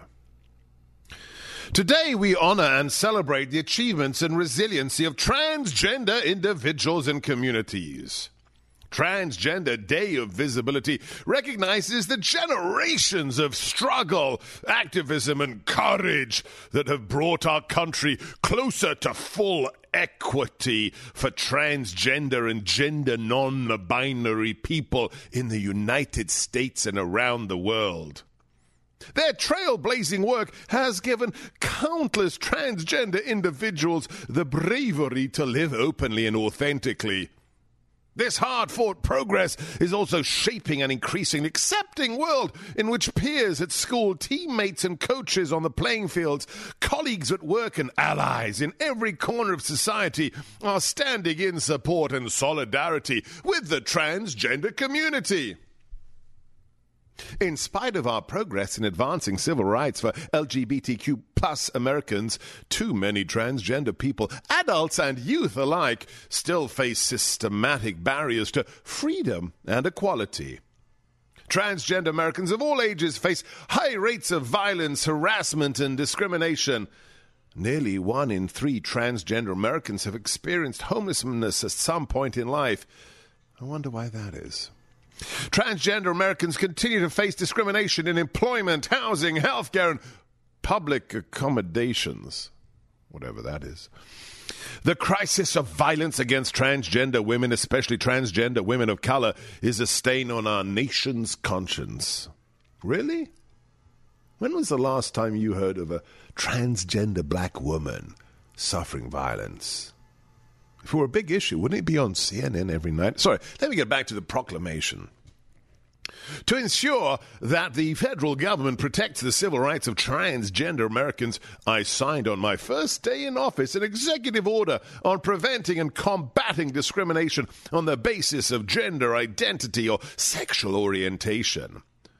Today we honor and celebrate the achievements and resiliency of transgender individuals and communities. Transgender Day of Visibility recognizes the generations of struggle, activism, and courage that have brought our country closer to full equity for transgender and gender non-binary people in the United States and around the world. Their trailblazing work has given countless transgender individuals the bravery to live openly and authentically. This hard-fought progress is also shaping an increasingly accepting world in which peers at school, teammates and coaches on the playing fields, colleagues at work and allies in every corner of society are standing in support and solidarity with the transgender community. In spite of our progress in advancing civil rights for LGBTQ plus Americans, too many transgender people, adults and youth alike, still face systematic barriers to freedom and equality. Transgender Americans of all ages face high rates of violence, harassment, and discrimination. Nearly 1 in 3 transgender Americans have experienced homelessness at some point in life. I wonder why that is. Transgender Americans continue to face discrimination in employment, housing, healthcare, and public accommodations, whatever that is. The crisis of violence against transgender women, especially transgender women of color, is a stain on our nation's conscience. Really? When was the last time you heard of a transgender black woman suffering violence? If it were a big issue, wouldn't it be on CNN every night? Sorry, let me get back to the proclamation. To ensure that the federal government protects the civil rights of transgender Americans, I signed on my first day in office an executive order on preventing and combating discrimination on the basis of gender identity or sexual orientation.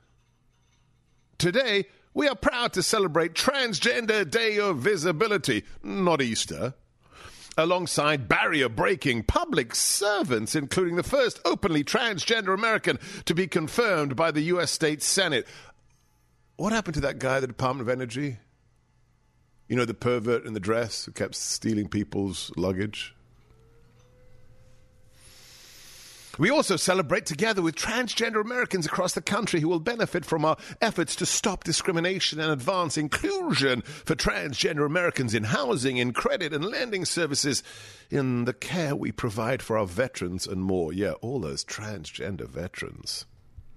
Today, we are proud to celebrate Transgender Day of Visibility, not Easter, alongside barrier-breaking public servants, including the first openly transgender American to be confirmed by the U.S. State Senate. What happened to that guy at the Department of Energy? You know, the pervert in the dress who kept stealing people's luggage? We also celebrate together with transgender Americans across the country who will benefit from our efforts to stop discrimination and advance inclusion for transgender Americans in housing, in credit and lending services, in the care we provide for our veterans and more. Yeah, all those transgender veterans.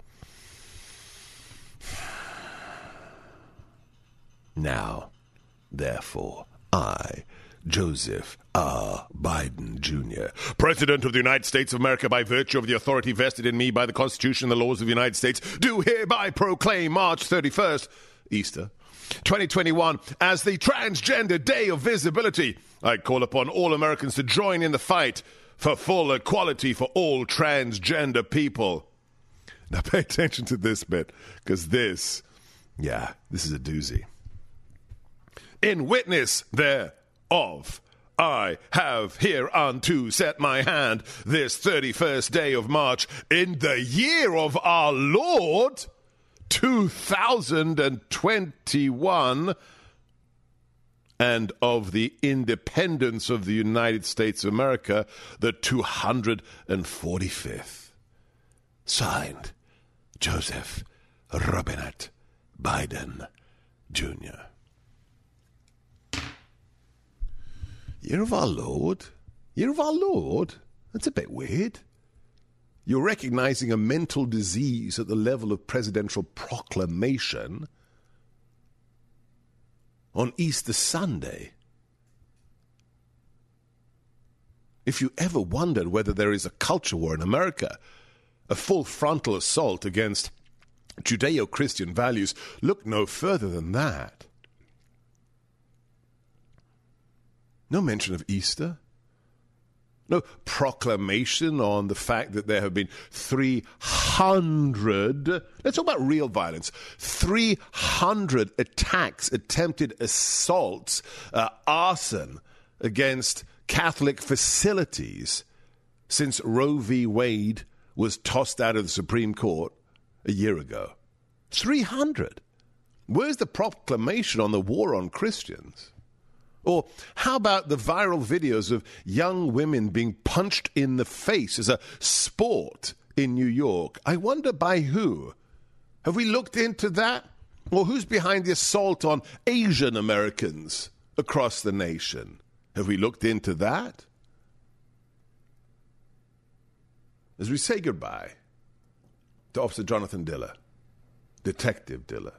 Now, therefore, I, Joseph R. Biden, Jr., President of the United States of America, by virtue of the authority vested in me by the Constitution and the laws of the United States, do hereby proclaim March 31st, Easter, 2021, as the Transgender Day of Visibility. I call upon all Americans to join in the fight for full equality for all transgender people. Now pay attention to this bit, because this is a doozy. In witness thereof, I have hereunto set my hand this 31st day of March in the year of our Lord, 2021, and of the independence of the United States of America, the 245th. Signed, Joseph Robinette Biden, Jr. Year of our Lord? Year of our Lord? That's a bit weird. You're recognizing a mental disease at the level of presidential proclamation on Easter Sunday. If you ever wondered whether there is a culture war in America, a full frontal assault against Judeo-Christian values, look no further than that. No mention of Easter. No proclamation on the fact that there have been 300, let's talk about real violence, 300 attacks, attempted assaults, arson against Catholic facilities since Roe v. Wade was tossed out of the Supreme Court a year ago. 300. Where's the proclamation on the war on Christians? Or how about the viral videos of young women being punched in the face as a sport in New York? I wonder by who? Have we looked into that? Or who's behind the assault on Asian Americans across the nation? Have we looked into that? As we say goodbye to Officer Jonathan Diller, Detective Diller,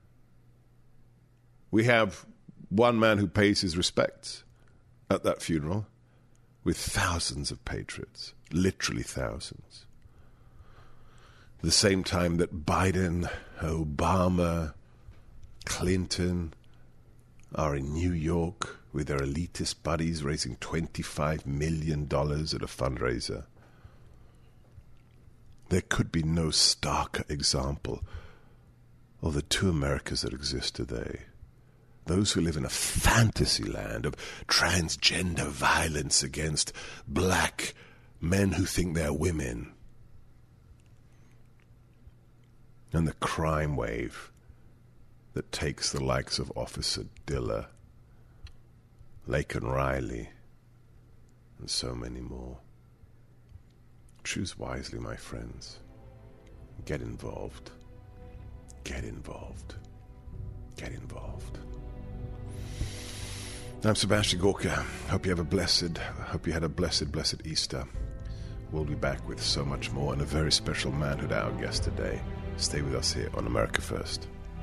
we have one man who pays his respects at that funeral with thousands of patriots, literally thousands. At the same time that Biden, Obama, Clinton are in New York with their elitist buddies raising $25 million at a fundraiser. There could be no starker example of the two Americas that exist today. Those who live in a fantasy land of transgender violence against black men who think they're women. And the crime wave that takes the likes of Officer Diller, Laken Riley, and so many more. Choose wisely, my friends. Get involved. Get involved. Get involved. I'm Sebastian Gorka. Hope you had a blessed Easter. We'll be back with so much more and a very special manhood our guest today. Stay with us here on America First.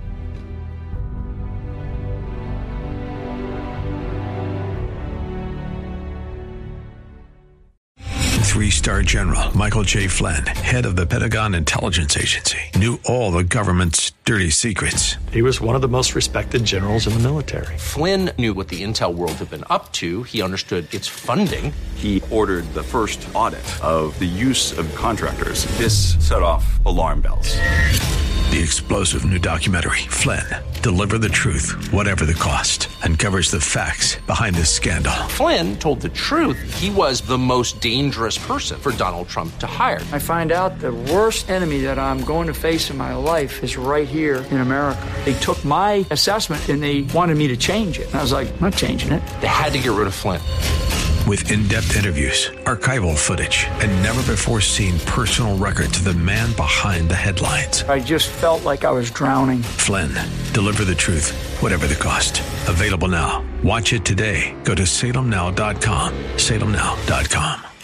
Three-star General Michael J. Flynn, head of the Pentagon Intelligence Agency, knew all the government's dirty secrets. He was one of the most respected generals in the military. Flynn knew what the intel world had been up to. He understood its funding. He ordered the first audit of the use of contractors. This set off alarm bells. The explosive new documentary, Flynn, Deliver the Truth, Whatever the Cost, uncovers the facts behind this scandal. Flynn told the truth. He was the most dangerous person for Donald Trump to hire. I find out the worst enemy that I'm going to face in my life is right here in America. They took my assessment and they wanted me to change it. And I was like, I'm not changing it. They had to get rid of Flynn. With in-depth interviews, archival footage, and never-before-seen personal records of the man behind the headlines. I just felt like I was drowning. Flynn, Deliver the Truth, Whatever the Cost. Available now. Watch it today. Go to salemnow.com. salemnow.com.